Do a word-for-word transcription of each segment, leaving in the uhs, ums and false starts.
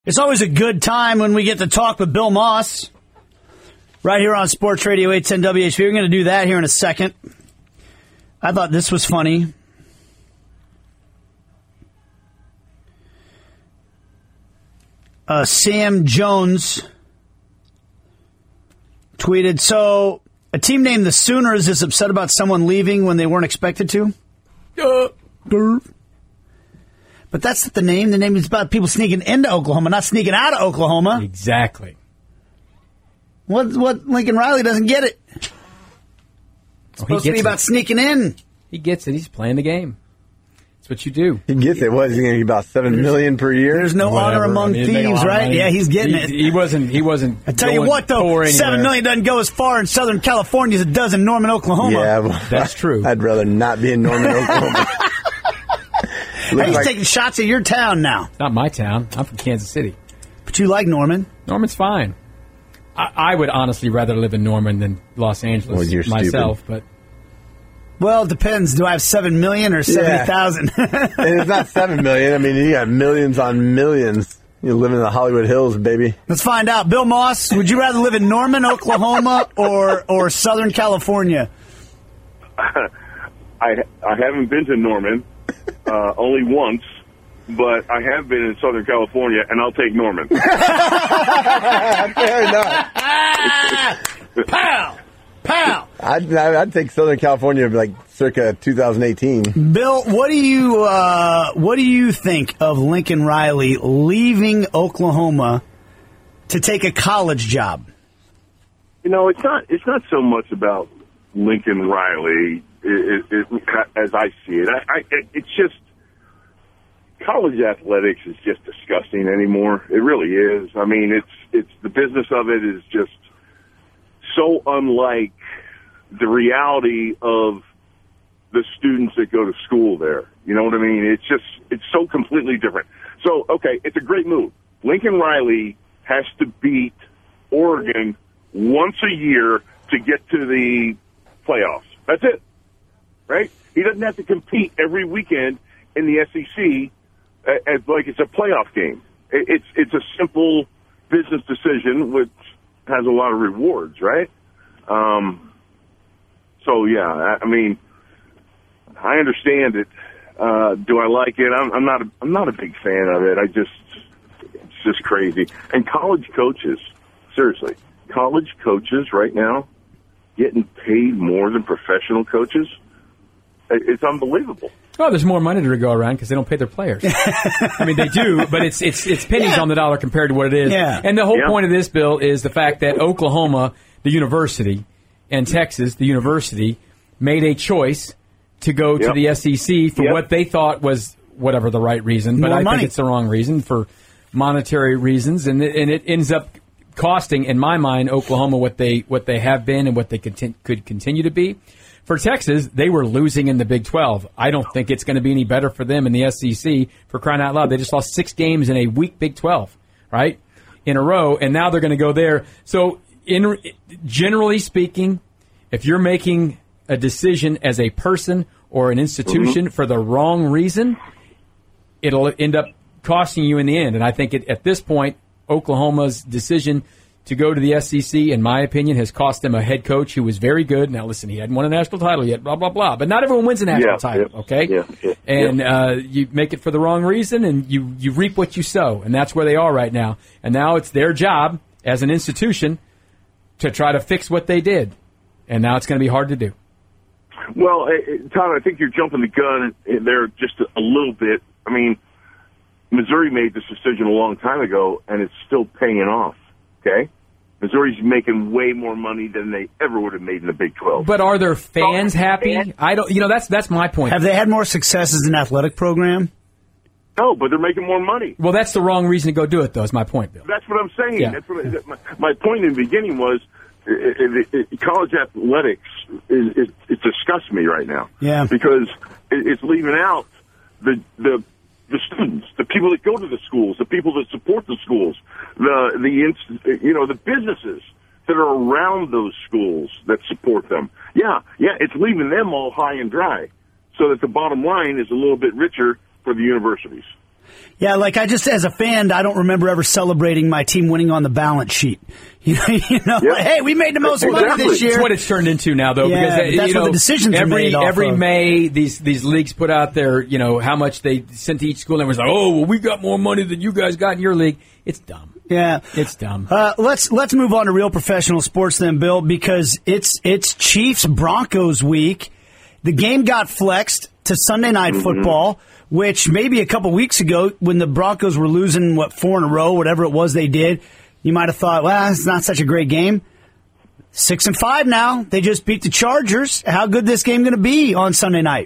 It's always a good time when we get to talk with Bill Moss right here on Sports Radio eight ten W H B. We're going to do that here in a second. I thought this was funny. Uh, Sam Jones tweeted, so a team named the Sooners is upset about someone leaving when they weren't expected to? Uh, But that's not the name. The name is about people sneaking into Oklahoma, not sneaking out of Oklahoma. Exactly. What what Lincoln Riley doesn't get it. It's oh, supposed to be about it. sneaking in. He gets it. He's playing the game. That's what you do. He gets it. What, is he going to get about seven million per year? There's no Whatever. honor among I mean, thieves, right? Yeah, he's getting he, it. He wasn't. He wasn't. I tell you what, though, seven million doesn't go as far in Southern California as it does in Norman, Oklahoma. Yeah, well, that's true. I'd rather not be in Norman, Oklahoma. Hey, he's like, taking shots at your town now. It's not my town. I'm from Kansas City. But you like Norman. Norman's fine. I, I would honestly rather live in Norman than Los Angeles well, you're myself. Stupid. But well, it depends. Do I have seven million or seventy thousand? Yeah. And it's not seven million. I mean, you got millions on millions. You live in the Hollywood Hills, baby. Let's find out. Bill Moss, would you rather live in Norman, Oklahoma, or or Southern California? I I haven't been to Norman. Uh, only once, but I have been in Southern California, and I'll take Norman. Fair enough. Pow! Pow! I'd, I'd take Southern California like circa two thousand eighteen. Bill, what do you uh, what do you think of Lincoln Riley leaving Oklahoma to take a college job? You know, it's not it's not so much about Lincoln Riley. It, it, it, as I see it, I, I, it's just college athletics is just disgusting anymore. It really is. I mean, it's it's the business of it is just so unlike the reality of the students that go to school there. You know what I mean? It's just it's so completely different. So, okay, it's a great move. Lincoln Riley has to beat Oregon once a year to get to the playoffs. That's it. Right? He doesn't have to compete every weekend in the S E C as like it's a playoff game. It's it's a simple business decision which has a lot of rewards, right? Um, so yeah, I mean, I understand it. Uh, do I like it? I'm, I'm not. A, I'm not a big fan of it. I just it's just crazy. And college coaches, seriously, college coaches right now getting paid more than professional coaches. It's unbelievable. Oh, there's more money to go around because they don't pay their players. I mean, they do, but it's it's it's pennies yeah. on the dollar compared to what it is. Yeah. And the whole yeah. point of this, Bill, is the fact that Oklahoma, the university, and Texas, the university, made a choice to go yep. to the S E C for yep. what they thought was whatever the right reason, but more I money. think it's the wrong reason for monetary reasons, and it, and it ends up costing, in my mind, Oklahoma what they what they have been and what they conti- could continue to be. For Texas, they were losing in the Big twelve. I don't think it's going to be any better for them in the S E C, for crying out loud. They just lost six games in a weak Big twelve, right, in a row, and now they're going to go there. So in generally speaking, if you're making a decision as a person or an institution mm-hmm. for the wrong reason, it'll end up costing you in the end. And I think it, at this point, Oklahoma's decision to go to the S E C, in my opinion, has cost them a head coach who was very good. Now, listen, he hadn't won a national title yet, blah, blah, blah. But not everyone wins a national yeah, title, yeah, okay? Yeah, yeah, and yeah. Uh, you make it for the wrong reason, and you, you reap what you sow. And that's where they are right now. And now it's their job as an institution to try to fix what they did. And now it's going to be hard to do. Well, Tom, I think you're jumping the gun there just a little bit. I mean, Missouri made this decision a long time ago, and it's still paying off, okay? Missouri's making way more money than they ever would have made in the Big twelve. But are their fans happy? I don't. You know, that's that's my point. Have they had more success as an athletic program? No, but they're making more money. Well, that's the wrong reason to go do it, though, is my point, Bill. That's what I'm saying. Yeah. That's what my, my point in the beginning was it, it, it, college athletics is it, it disgusts me right now. Yeah. Because it, it's leaving out the the the students, the people that go to the schools, the people that support the schools, the the you know the businesses that are around those schools that support them. Yeah, yeah, it's leaving them all high and dry, so that the bottom line is a little bit richer for the universities. Yeah, like I just, as a fan, I don't remember ever celebrating my team winning on the balance sheet. You know, you know Yep. like, hey, we made the most Exactly. money this year. That's what it's turned into now, though. Yeah, because but you that's know, what the decisions are every made off every of. May, these these leagues put out their, you know, how much they sent to each school, and it was like, oh, well, we got more money than you guys got in your league. It's dumb. Yeah, It's dumb. Uh, let's let's move on to real professional sports then, Bill, because it's it's Chiefs Broncos week. The game got flexed to Sunday Night Mm-hmm. Football, which maybe a couple weeks ago when the Broncos were losing what four in a row, whatever it was they did, you might have thought, well, it's not such a great game. Six and five now. They just beat the Chargers. How good this game going to be on Sunday night?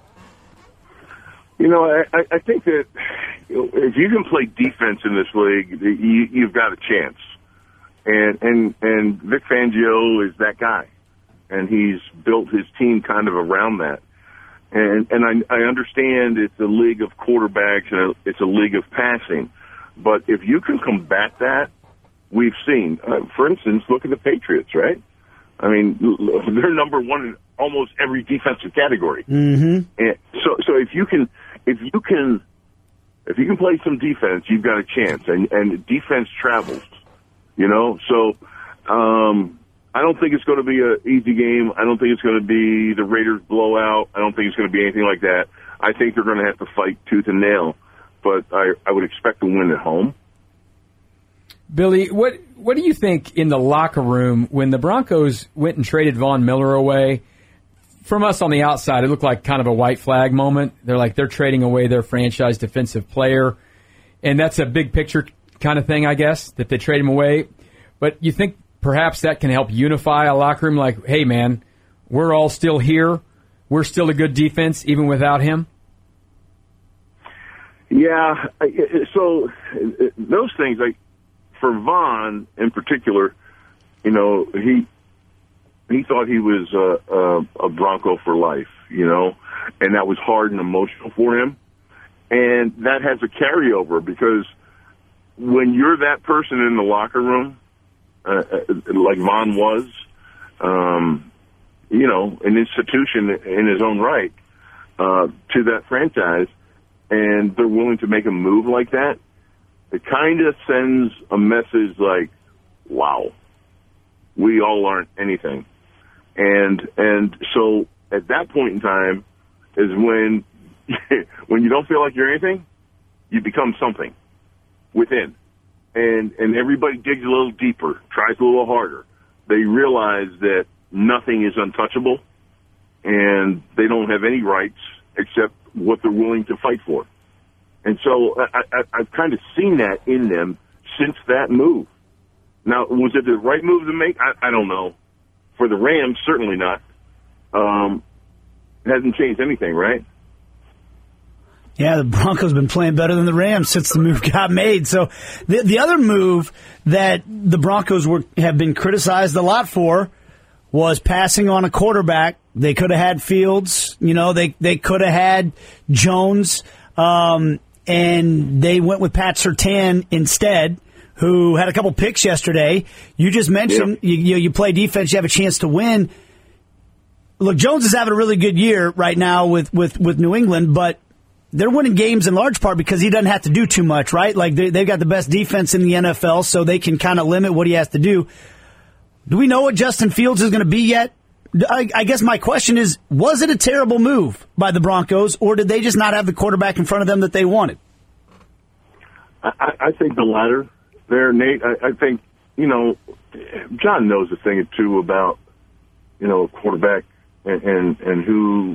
You know, I, I think that if you can play defense in this league, you, you've got a chance. And and and Vic Fangio is that guy, and he's built his team kind of around that. And and I, I understand it's a league of quarterbacks and it's a league of passing, but if you can combat that, we've seen. Uh, for instance, look at the Patriots, right? I mean, they're number one in almost every defensive category. Mm-hmm. And so, so if you can, if you can, if you can play some defense, you've got a chance. And and defense travels, you know. So, um, I don't think it's going to be an easy game. I don't think it's going to be the Raiders blowout. I don't think it's going to be anything like that. I think they're going to have to fight tooth and nail. But I, I would expect to win at home. Billy, what what do you think in the locker room when the Broncos went and traded Von Miller away? From us on the outside, it looked like kind of a white flag moment. They're like they're trading away their franchise defensive player, and that's a big picture kind of thing, I guess, that they trade him away. But you think perhaps that can help unify a locker room? Like, hey, man, we're all still here. We're still a good defense even without him. Yeah. So those things, like. For Von, in particular, you know, he he thought he was a, a, a Bronco for life, you know, and that was hard and emotional for him. And that has a carryover because when you're that person in the locker room, uh, like Von was, um, you know, an institution in his own right uh, to that franchise, and they're willing to make a move like that, it kind of sends a message like, wow, we all aren't anything. And and so at that point in time is when when you don't feel like you're anything, you become something within. And and everybody digs a little deeper, tries a little harder. They realize that nothing is untouchable and they don't have any rights except what they're willing to fight for. And so I, I, I've kind of seen that in them since that move. Now, was it the right move to make? I, I don't know. For the Rams, certainly not. Um, it hasn't changed anything, right? Yeah, the Broncos have been playing better than the Rams since the move got made. So the the other move that the Broncos were have been criticized a lot for was passing on a quarterback. They could have had Fields. You know, they, they could have had Jones. Um, and they went with Pat Surtain instead, who had a couple picks yesterday. You just mentioned yeah. you, you you play defense, you have a chance to win. Look, Jones is having a really good year right now with, with, with New England, but they're winning games in large part because he doesn't have to do too much, right? Like they, they've got the best defense in the N F L, so they can kind of limit what he has to do. Do we know what Justin Fields is going to be yet? I, I guess my question is, was it a terrible move by the Broncos, or did they just not have the quarterback in front of them that they wanted? I, I think the latter there, Nate. I, I think, you know, John knows a thing or two about, you know, a quarterback and, and, and who,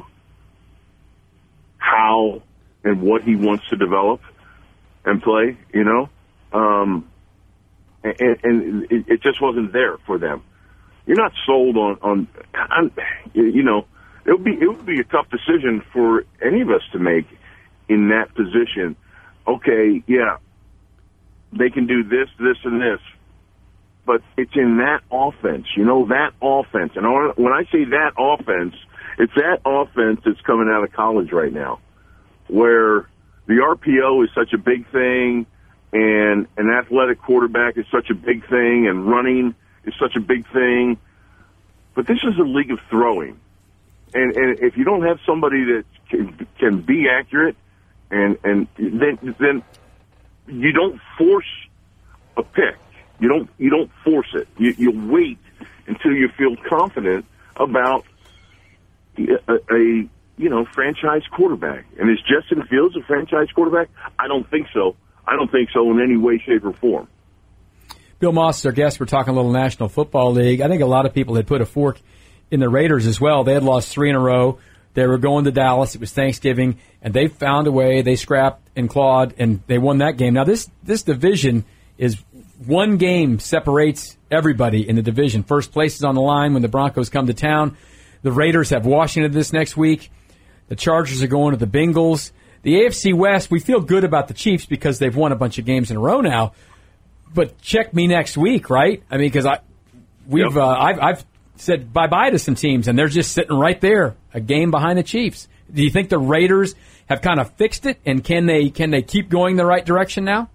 how, and what he wants to develop and play, you know. Um, and and it, it just wasn't there for them. You're not sold on, on, on, you know, it would be, it would be a tough decision for any of us to make in that position. Okay, yeah, they can do this, this, and this, but it's in that offense, you know, that offense. And when I say that offense, it's that offense that's coming out of college right now, where the R P O is such a big thing, and an athletic quarterback is such a big thing, and running is such a big thing. But this is a league of throwing. And, and if you don't have somebody that can, can be accurate and and then then you don't force a pick. You don't you don't force it. You, you wait until you feel confident about a, a you know franchise quarterback. And is Justin Fields a franchise quarterback? I don't think so. I don't think so in any way, shape, or form. Bill Moss is our guest. We're talking a little National Football League. I think a lot of people had put a fork in the Raiders as well. They had lost three in a row. They were going to Dallas. It was Thanksgiving, and they found a way. They scrapped and clawed, and they won that game. Now, this this division is one game separates everybody in the division. First place is on the line when the Broncos come to town. The Raiders have Washington this next week. The Chargers are going to the Bengals. The A F C West, we feel good about the Chiefs because they've won a bunch of games in a row now. But check me next week, right? I mean, because I, we've, Yep. uh, I've, I've said bye-bye to some teams, and they're just sitting right there, a game behind the Chiefs. Do you think the Raiders have kind of fixed it, and can they can they keep going the right direction now?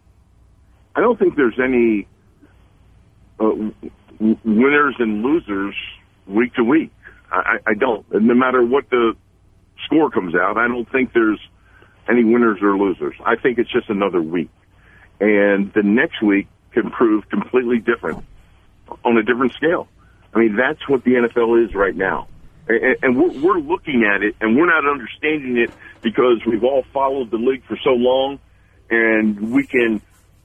I don't think there's any uh, w- winners and losers week to week. I, I don't. No matter what the score comes out, I don't think there's any winners or losers. I think it's just another week. And the next week can prove completely different on a different scale. I mean, that's what the N F L is right now. And, and we're, we're looking at it, and we're not understanding it because we've all followed the league for so long, and we can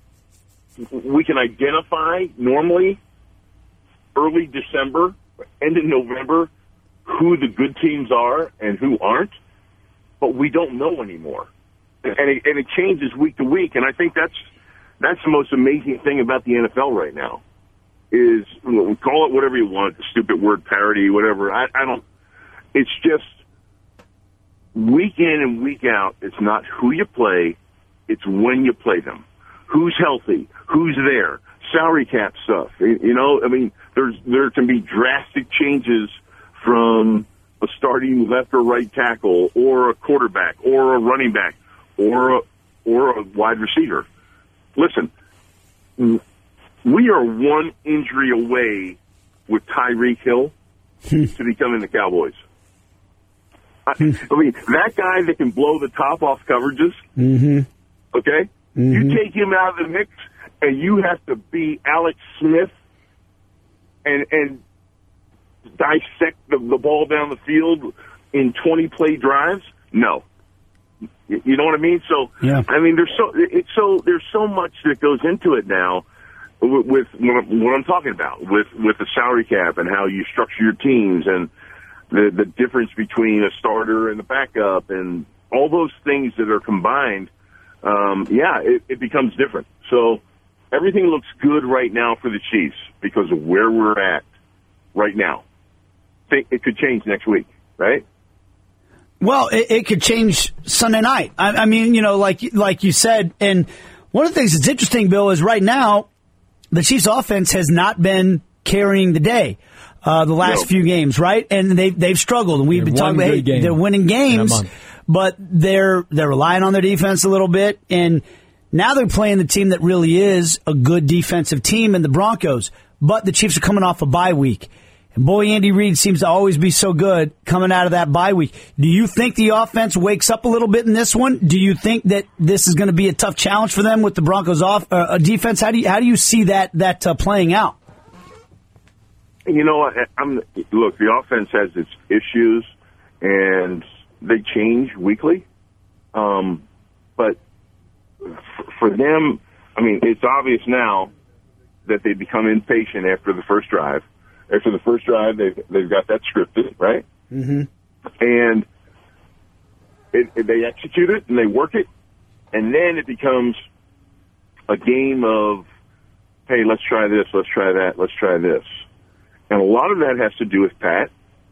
we can identify normally early December, end of November, who the good teams are and who aren't, but we don't know anymore. And it, and it changes week to week, and I think that's that's the most amazing thing about the N F L right now is, call it whatever you want, the stupid word parody, whatever. I, I don't, it's just week in and week out, it's not who you play, it's when you play them. Who's healthy? Who's there? Salary cap stuff. You know, I mean, there's there can be drastic changes from a starting left or right tackle, or a quarterback, or a running back, or a, or a wide receiver. Listen, we are one injury away with Tyreek Hill to becoming the Cowboys. I, I mean, that guy that can blow the top off coverages, Mm-hmm. okay? Mm-hmm. You take him out of the mix, and you have to be Alex Smith and and dissect the, the ball down the field in twenty-play drives? No. You, you know what I mean? So, Yeah. I mean, there's so it's so there's so much that goes into it now with, with what, I'm, what I'm talking about with with the salary cap and how you structure your teams and the the difference between a starter and the backup and all those things that are combined. Um, yeah, it, it becomes different. So everything looks good right now for the Chiefs because of where we're at right now. Think it could change next week, right? Well, it, it could change Sunday night. I, I mean, you know, like like you said, and one of the things that's interesting, Bill, is right now the Chiefs' offense has not been carrying the day uh, the last No. few games, right? And they they've struggled, and we've They've been talking won about hey, good games they're winning in a games, month. but they're they're relying on their defense a little bit, and now they're playing the team that really is a good defensive team in the Broncos. But the Chiefs are coming off a bye week. And boy, Andy Reid seems to always be so good coming out of that bye week. Do you think the offense wakes up a little bit in this one? Do you think that this is going to be a tough challenge for them with the Broncos off uh, defense? How do you how do you see that that uh, playing out? You know, I, I'm look. The offense has its issues, and they change weekly. Um, but f- for them, I mean, it's obvious now that they become impatient after the first drive. After the first drive, they've, they've got that scripted, right? Mm-hmm. And it, it, they execute it, and they work it, and then it becomes a game of, hey, let's try this, let's try that, let's try this. And a lot of that has to do with Pat.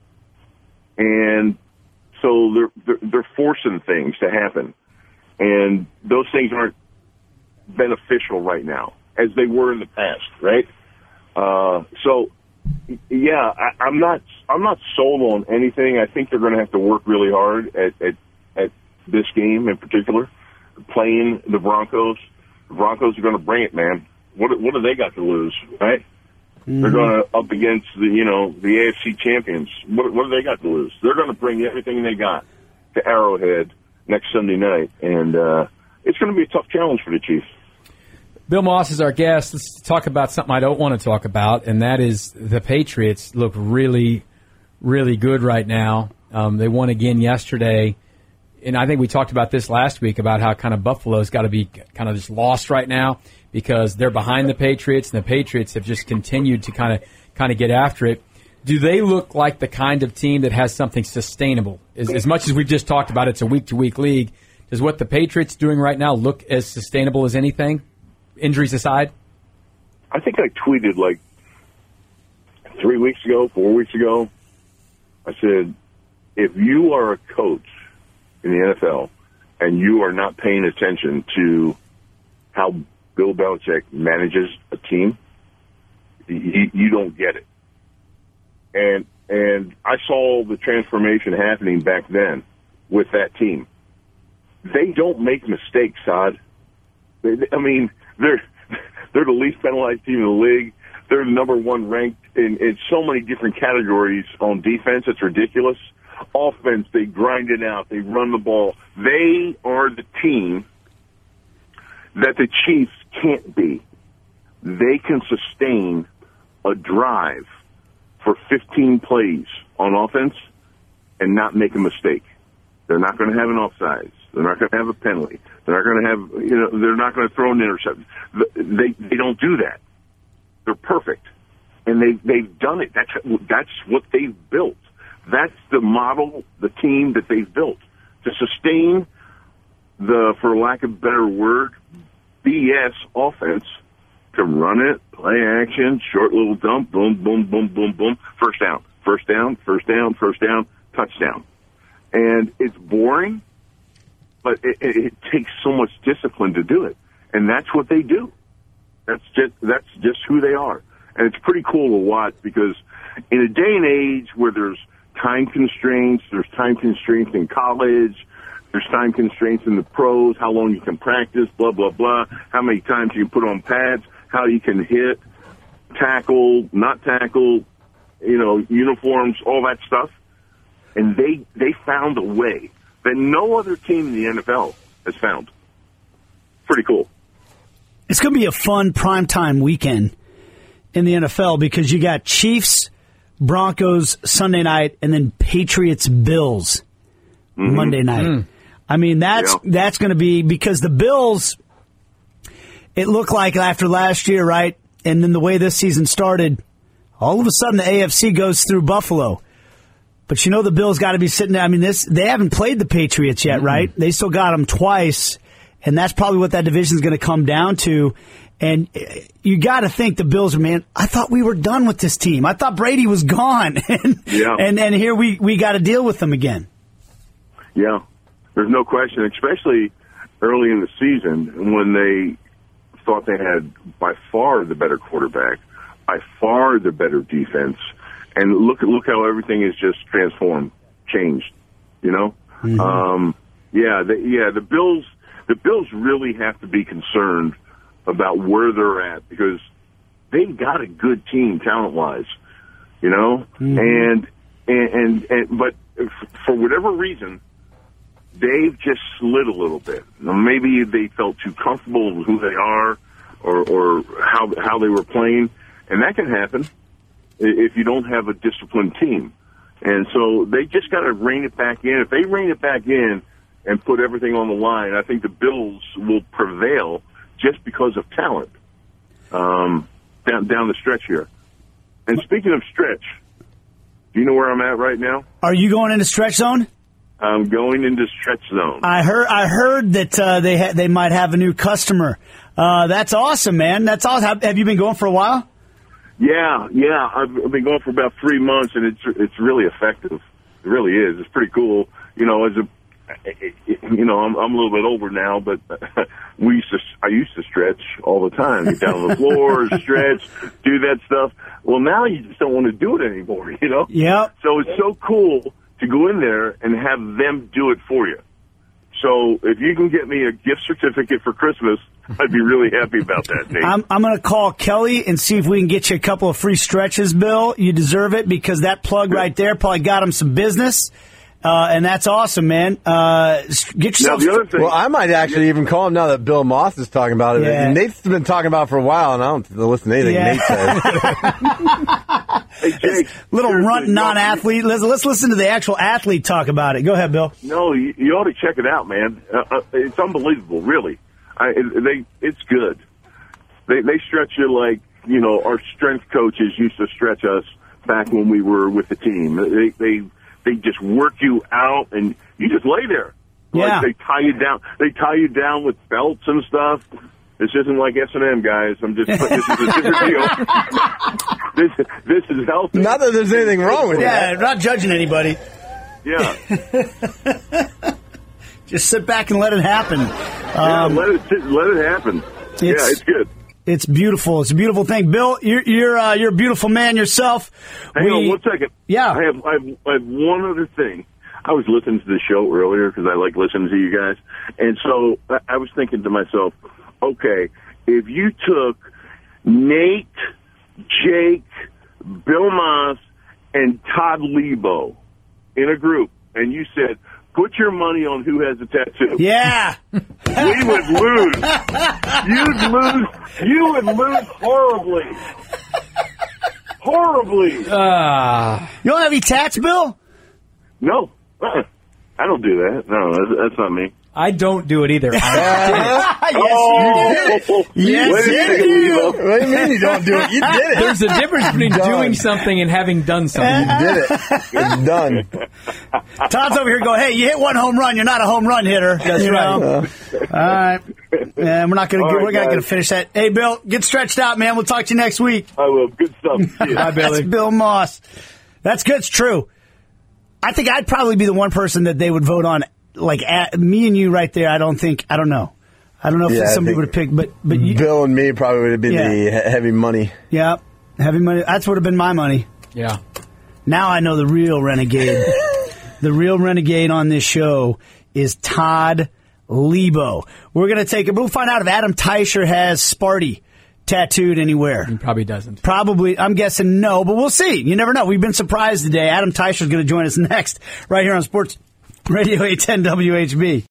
And so they're, they're, they're forcing things to happen. And those things aren't beneficial right now, as they were in the past, right? Uh, so, yeah, I, I'm not I'm not sold on anything. I think they're going to have to work really hard at, at, at this game in particular, playing the Broncos. The Broncos are going to bring it, man. What what do they got to lose, right? Mm-hmm. They're going to up against the you know the A F C champions. What what do they got to lose? They're going to bring everything they got to Arrowhead next Sunday night, and uh, it's going to be a tough challenge for the Chiefs. Bill Moss is our guest. Let's talk about something I don't want to talk about, and that is the Patriots look really, really good right now. Um, they won again yesterday, and I think we talked about this last week about how kind of Buffalo's got to be kind of just lost right now because they're behind the Patriots, and the Patriots have just continued to kind of kind of get after it. Do they look like the kind of team that has something sustainable? As, as much as we've just talked about it's a week-to-week league, does what the Patriots doing right now look as sustainable as anything? Injuries aside? I think I tweeted like three weeks ago, four weeks ago. I said, if you are a coach in the N F L and you are not paying attention to how Bill Belichick manages a team, you, you don't get it. And and I saw the transformation happening back then with that team. They don't make mistakes, Todd. I mean, they're they're the least penalized team in the league. They're the number one ranked in, in so many different categories on defense. It's ridiculous. Offense, they grind it out. They run the ball. They are the team that the Chiefs can't be. They can sustain a drive for fifteen plays on offense and not make a mistake. They're not going to have an offsides. They're not going to have a penalty. They're not going to have, you know, they're not going to throw an interception. They they don't do that. They're perfect, and they they've done it. That's that's what they've built. That's the model, the team that they've built to sustain the, for lack of a better word, B S offense. To run it, play action, short little dump, boom, boom, boom, boom, boom, first down, first down, first down, first down, touchdown. And it's boring, but it, it, it takes so much discipline to do it. And that's what they do. That's just, that's just who they are. And it's pretty cool to watch because in a day and age where there's time constraints, there's time constraints in college, there's time constraints in the pros, how long you can practice, blah, blah, blah, how many times you can put on pads, how you can hit, tackle, not tackle, you know, uniforms, all that stuff. And they they found a way that no other team in the N F L has found. Pretty cool. It's going to be a fun primetime weekend in the N F L because you got Chiefs, Broncos Sunday night, and then Patriots, Bills mm-hmm. Monday night. Mm. I mean, that's yeah. that's going to be because the Bills, it looked like after last year, right? And then the way this season started, all of a sudden the A F C goes through Buffalo. But you know the Bills got to be sitting there. I mean, this they haven't played the Patriots yet, mm-hmm. right? They still got them twice, and that's probably what that division is going to come down to. And you got to think the Bills are, man, I thought we were done with this team. I thought Brady was gone. and, yeah. and and here we, we got to deal with them again. Yeah. There's no question, especially early in the season when they thought they had by far the better quarterback, by far the better defense, and look look how everything is just transformed, changed. You know, mm-hmm. um, yeah, the, yeah. The Bills, the Bills really have to be concerned about where they're at because they've got a good team talent wise. You know, mm-hmm. and, and and and but for whatever reason, they've just slid a little bit. Now, maybe they felt too comfortable with who they are or, or how how they were playing, and that can happen if you don't have a disciplined team. And so they just got to rein it back in. If they rein it back in and put everything on the line, I think the Bills will prevail just because of talent um, down down the stretch here. And speaking of stretch, do you know where I'm at right now? Are you going into stretch zone? I'm going into stretch zone. I heard. I heard that uh, they ha- they might have a new customer. Uh, that's awesome, man. That's awesome. Have, have you been going for a while? Yeah, yeah. I've, I've been going for about three months, and it's it's really effective. It really is. It's pretty cool. You know, as a it, it, you know, I'm I'm a little bit older now, but we used to. I used to stretch all the time. Get down on the floor, stretch, do that stuff. Well, now you just don't want to do it anymore. You know. Yeah. So it's so cool to go in there and have them do it for you. So if you can get me a gift certificate for Christmas, I'd be really happy about that, Nate. I'm, I'm going to call Kelly and see if we can get you a couple of free stretches, Bill. You deserve it because that plug right there probably got him some business. uh, and that's awesome, man. Uh, get Now, yourself. the other thing, Well, I might actually even call him now that Bill Moss is talking about it. Yeah. Nate's been talking about it for a while, and I don't listen to anything Yeah. Nate says. hey, Jake, Little seriously, runt no, non-athlete. Let's, let's listen to the actual athlete talk about it. Go ahead, Bill. No, you, you ought to check it out, man. Uh, uh, it's unbelievable, really. I, it, they, it's good. They, they stretch you like, you know, our strength coaches used to stretch us back when we were with the team. They, they, they just work you out, and you just lay there. Yeah. Like they tie you down. They tie you down with belts and stuff. This isn't like S and M, guys. I'm just. This is a different deal. This, this is healthy. Not that there's anything wrong with Yeah, that. not judging anybody. Yeah. Just sit back and let it happen. Yeah, Um, let it let it happen. Yeah, it's- it's good. It's beautiful. It's a beautiful thing. Bill, you're you're uh, you're a beautiful man yourself. Hang We- on one second. Yeah. I have, I have I have one other thing. I was listening to the show earlier because I like listening to you guys, and so I, I was thinking to myself, okay, if you took Nate, Jake, Bill Moss, and Todd Lebo in a group, and you said, put your money on who has a tattoo. Yeah. We would lose. You'd lose. You would lose horribly. Horribly. Ah, You don't have any tats, Bill? No. Uh-uh. I don't do that. No, that's, that's not me. I don't do it either. I yes, Oh, Yes, wait a you second, do. Lebo. What do you mean you don't do it? You did it. There's a difference between Done. doing something and having done something. You did it. It's done. Todd's over here going, hey, you hit one home run, you're not a home run hitter. That's you right. know? All right. And we're not going All to right, we're not going to guys. finish that. Hey, Bill, get stretched out, man. We'll talk to you next week. I will. Good stuff. See ya. That's Bill Moss. That's good. It's true. I think I'd probably be the one person that they would vote on. Like at, me and you right there. I don't think. I don't know. I don't know if Yeah, I somebody think would have picked. But but you, Bill and me probably would have been Yeah. the he- heavy money. yeah, heavy money. That's would have been my money. Yeah. Now I know the real renegade. The real renegade on this show is Todd Lebo. We're gonna take it. We'll find out if Adam Teicher has Sparty tattooed anywhere. He probably doesn't. Probably, I'm guessing no, but we'll see. You never know. We've been surprised today. Adam Teicher's going to join us next, right here on Sports Radio eight ten W H B.